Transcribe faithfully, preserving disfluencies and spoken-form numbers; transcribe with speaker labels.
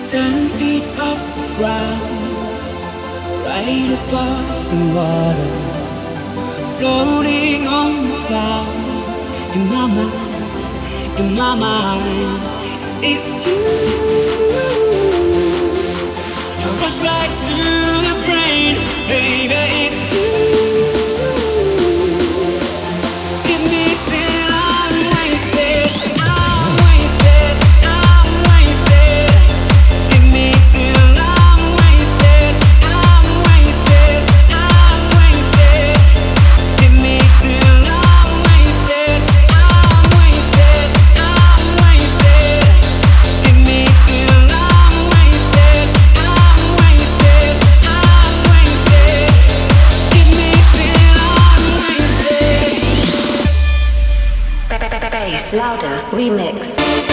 Speaker 1: Ten feet off the ground, right above the water, floating on the clouds. In my mind, in my mind, it's you. I rush right to the brain, baby, it's you. Give me till I'm wasted, I'm wasted, I'm wasted. Give me till I'm wasted, I'm wasted, I'm wasted. Give me till I'm wasted, I'm wasted, I'm wasted. Give me till I'm wasted, I'm wasted, I'm wasted. Give me till I'm wasted.
Speaker 2: Bass Louder Remix.